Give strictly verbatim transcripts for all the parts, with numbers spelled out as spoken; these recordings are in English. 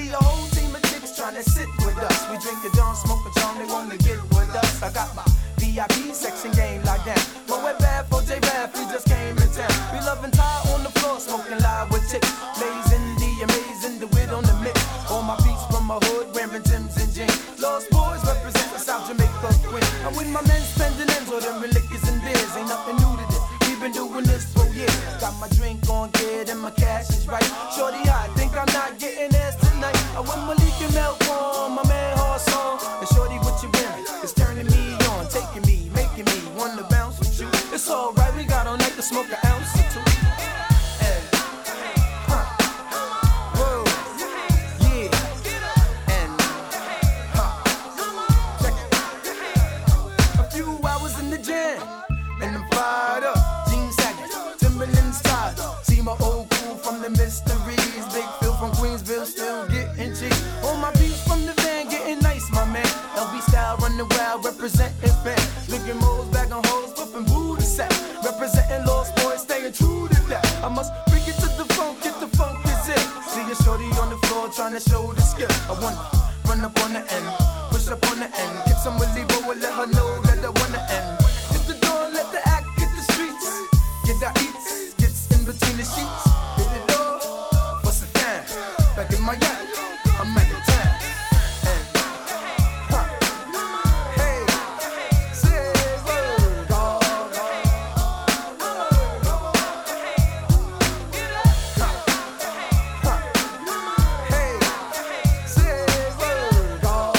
see a whole team of chicks trying to sit with us. We drink the John, smoke a John, they wanna get with us. I got my V I P section game like that. But we're bad for J-Rap, we just came in town. We loving tie on the floor, smoking live with chicks. Blazing the amazing, the wit on the mix. All my beats from my hood, wearing Timbs and jeans. Lost boys represent the South Jamaica queen. I'm with my men spending ends, ordering liquors and beers. Ain't nothing new to this, we've been doing this for years. Got my drink on good and my cash is right. Shorty, I think I'm not getting ass tonight. I went Malik and Melcorn, my man Hard Song. And Shorty, what you wearing? It's turning me on, taking me, making me wanna bounce with you. It's alright, we got all night to smoke an ounce or two. Hey. Huh. Whoa. Yeah. And huh. Check it. A few hours in the jam, and I'm fired up. Jeans sagging, Timberlands tied. See my old crew from the mysteries. Big Phil from Queensville still getting cheap. All my beats from the van getting nice, my man. L B style running wild, representing fan. Looking moles, back on hoes, flipping booty set. Representing Lost Boys, staying true to that. I must bring it to the funk, get the funk is it. See a shorty on the floor trying to show the skill. I wanna run up on the end, push up on the end. Get some Olivo and let her know that I wanna end. Hit the door, let the act hit the streets. Get that eats, gets in between the sheets. Hit the door, bust it down. Back in my yard, I'm at the town. And, huh. Hey, say word, dog. Huh. Huh. Hey, say word, dog.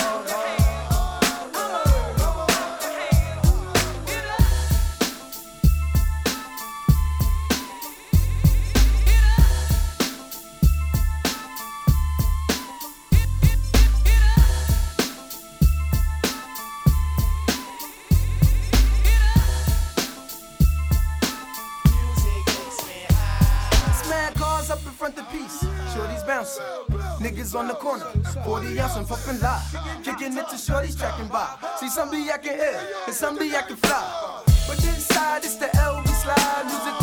Mad cars up in front the piece. Shorty's bouncing. Niggas on the corner. forty ounce and puffin' live. Kicking it to shorties tracking by. See some be acting ill and some be acting fly. But this side it's the L B slide. Music